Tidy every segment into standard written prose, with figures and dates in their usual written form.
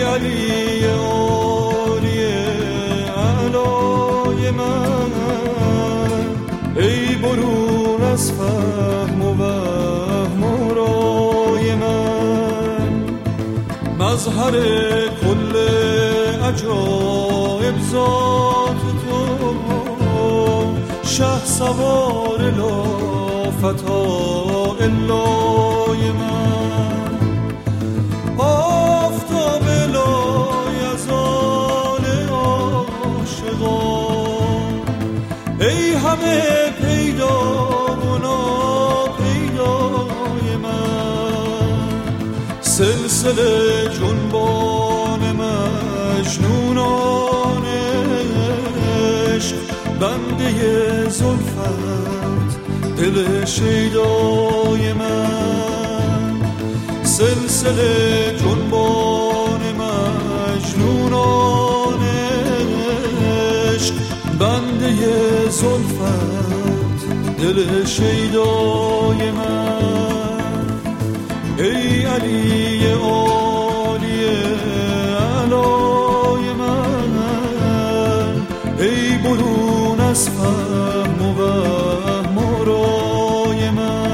علی عالی علای من، ای برون از فهم و وهم و رای من، مظهر کل عجایب ذات تو، شه سوار لا فتا الای من، آفتاب لایزال عاشقان، ای همه پیدا و ناپیدای من، سلسله جنبان مجنونان عشق، بنده زلفت دل شیدای من، سلسله جنبان مجنونان عشق، بنده زلفت دل شیدای من، ای علی عالی علای من، ای برون از فهم و وهم و رای من.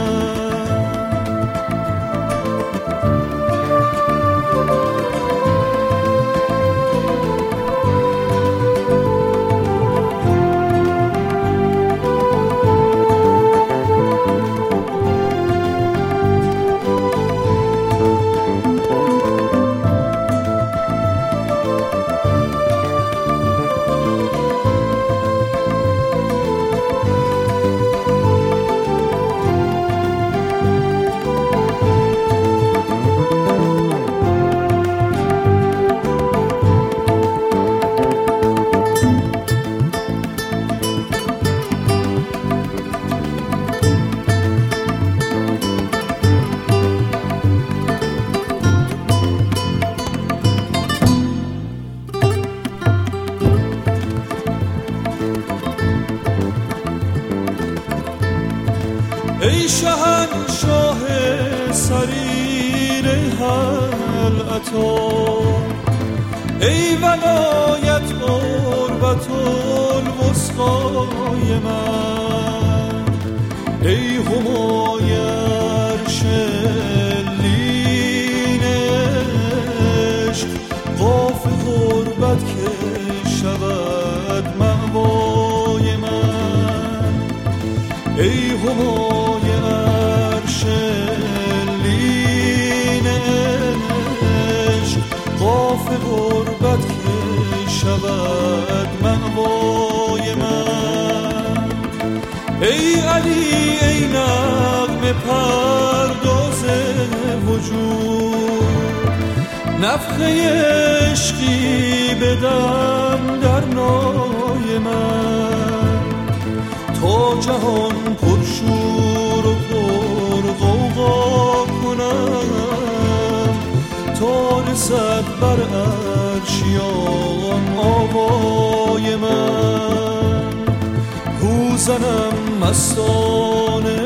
ای شهنشاه سریر حلعتا، ای ولایت قربت الوسقای من، ای همای عرش لین عشق، قاف غربت که شود مأوای من، ای همای عرش لین عشق، قاف غربت که شود مأوای من، ای علی ای نغمه پرداز وجود، نفخه عشقی بدم در نای من، تا جهان پرشور و پر غوغا کنم، تا رسد بر عرشیان آوای من، هو زنم مستانه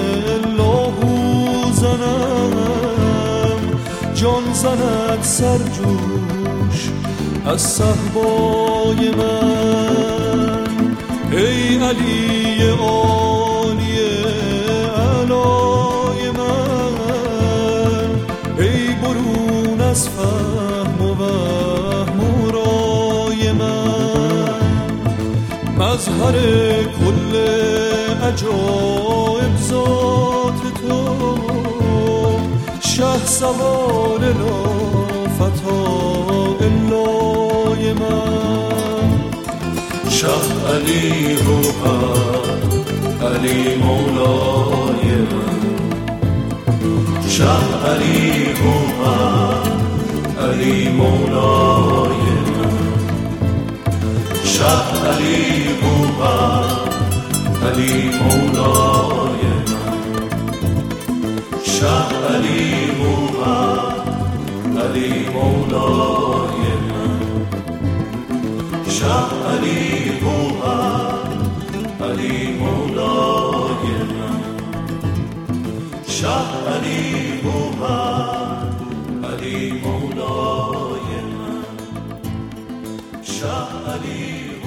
لاهو زنم، جان زند سرجوش از صهبای من، ای علی عالی علای من، ای برون از فهم و وهم و رای من، مظهر کل عجایب ذات تو، شه سوار لا فتا الای من، شاه علی روحا علی مولای من، شاه علی روحا علی مولای من، شاه علی روحا علی مولای من، شاه علی روحا علی مولای من، شاه علی روحا علی مولای من، شاه علی روحا علی مولای من. علی